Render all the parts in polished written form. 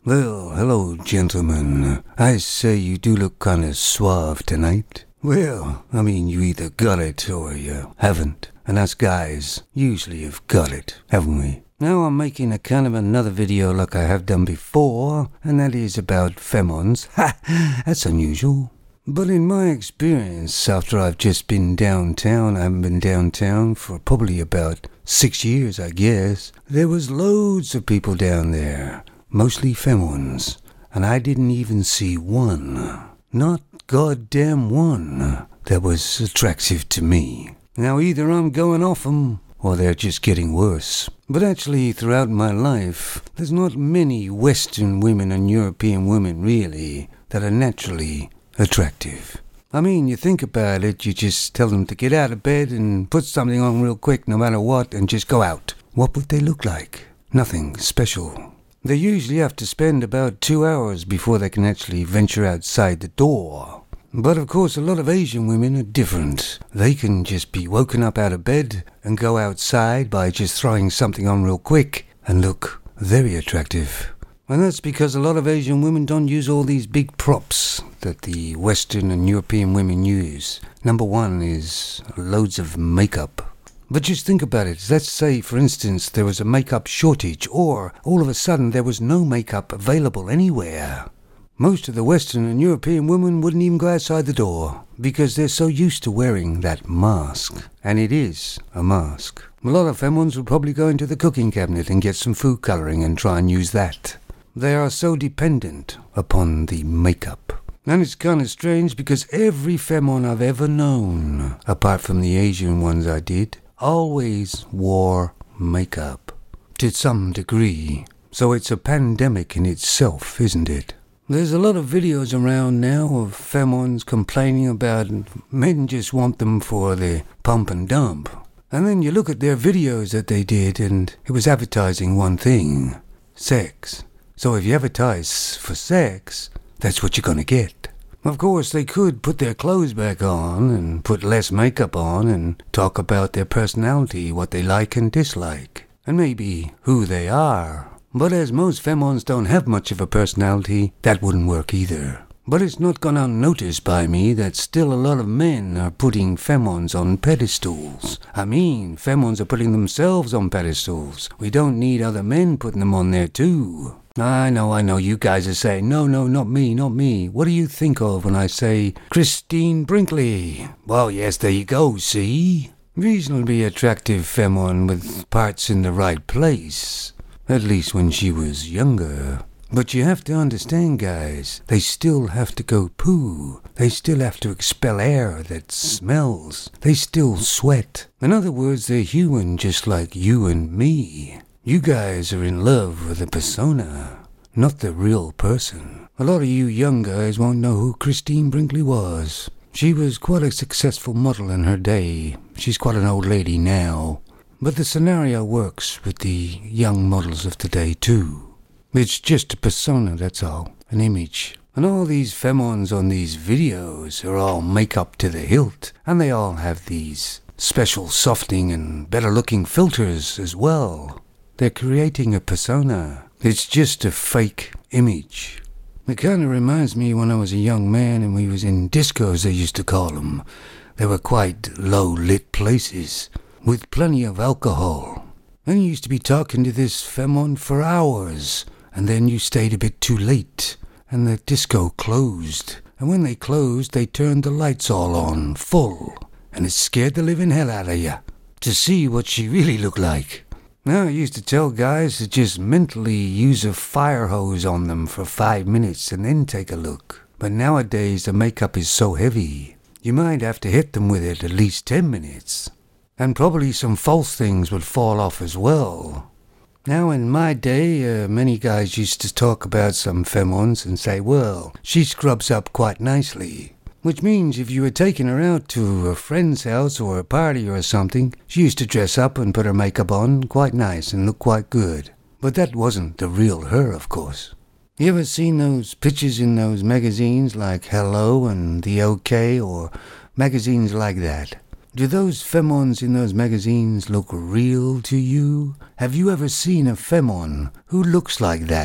Well, hello, gentlemen. I say you do look kinda suave tonight. Well, I mean, you either got it or you haven't. And us guys usually have got it, haven't we? Now I'm making a kind of another video like I have done before, and that is about femons. Ha! That's unusual. But in my experience, after I've just been downtown, I haven't been downtown for probably about 6 years, I guess, there was loads of people down there. Mostly femons, and I didn't even see one, not goddamn one, that was attractive to me. Now either I'm going off them, or they're just getting worse. But actually, throughout my life, there's not many Western women and European women, really, that are naturally attractive. I mean, you think about it, you just tell them to get out of bed and put something on real quick, no matter what, and just go out. What would they look like? Nothing special. They usually have to spend about 2 hours before they can actually venture outside the door. But of course, a lot of Asian women are different. They can just be woken up out of bed and go outside by just throwing something on real quick and look very attractive. And that's because a lot of Asian women don't use all these big props that the Western and European women use. Number one is loads of makeup. But just think about it. Let's say, for instance, there was a makeup shortage, or all of a sudden there was no makeup available anywhere. Most of the Western and European women wouldn't even go outside the door because they're so used to wearing that mask. And it is a mask. A lot of femmes would probably go into the cooking cabinet and get some food coloring and try and use that. They are so dependent upon the makeup. And it's kind of strange because every femme I've ever known, apart from the Asian ones I did, always wore makeup, to some degree. So it's a pandemic in itself, isn't it? There's a lot of videos around now of femmes complaining about men just want them for the pump and dump. And then you look at their videos that they did and it was advertising one thing: sex. So if you advertise for sex, that's what you're gonna get. Of course, they could put their clothes back on and put less makeup on and talk about their personality, what they like and dislike, and maybe who they are. But as most femmes don't have much of a personality, that wouldn't work either. But it's not gone unnoticed by me that still a lot of men are putting femmes on pedestals. I mean, femmes are putting themselves on pedestals. We don't need other men putting them on there too. I know, you guys are saying, no, not me. What do you think of when I say Christine Brinkley? Well, yes, there you go, see? Reasonably attractive femme with parts in the right place. At least when she was younger. But you have to understand, guys, they still have to go poo. They still have to expel air that smells. They still sweat. In other words, they're human just like you and me. You guys are in love with a persona, not the real person. A lot of you young guys won't know who Christine Brinkley was. She was quite a successful model in her day. She's quite an old lady now. But the scenario works with the young models of today too. It's just a persona, that's all. An image. And all these femmes on these videos are all makeup to the hilt. And they all have these special softening and better looking filters as well. They're creating a persona. It's just a fake image. It kind of reminds me when I was a young man and we was in discos, they used to call them. They were quite low-lit places with plenty of alcohol. And you used to be talking to this femme for hours, and then you stayed a bit too late, and the disco closed. And when they closed, they turned the lights all on, full, and it scared the living hell out of you to see what she really looked like. Now, I used to tell guys to just mentally use a fire hose on them for 5 minutes and then take a look. But nowadays, the makeup is so heavy, you might have to hit them with it at least 10 minutes. And probably some false things would fall off as well. Now, in my day, many guys used to talk about some femmes and say, well, she scrubs up quite nicely. Which means if you were taking her out to a friend's house or a party or something, she used to dress up and put her makeup on quite nice and look quite good. But that wasn't the real her, of course. You ever seen those pictures in those magazines like Hello and The OK or magazines like that? Do those femmes in those magazines look real to you? Have you ever seen a femme who looks like that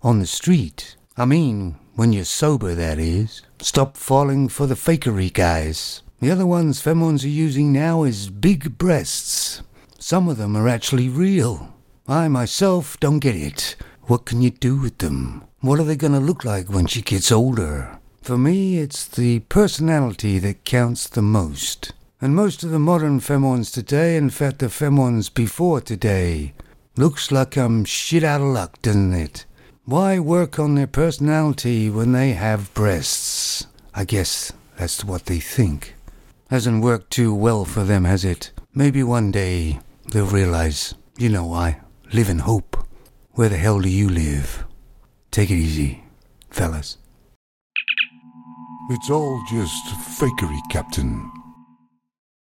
On the street. I mean, when you're sober, that is. Stop falling for the fakery guys. The other ones femons are using now is big breasts. Some of them are actually real. I myself don't get it. What can you do with them? What are they gonna look like when she gets older? For me, it's the personality that counts the most. And most of the modern femons today, in fact the femons before today, looks like I'm shit out of luck, doesn't it? Why work on their personality when they have breasts? I guess that's what they think. Hasn't worked too well for them, has it? Maybe one day they'll realize, you know, I live in hope. Where the hell do you live? Take it easy, fellas. It's all just fakery, Captain.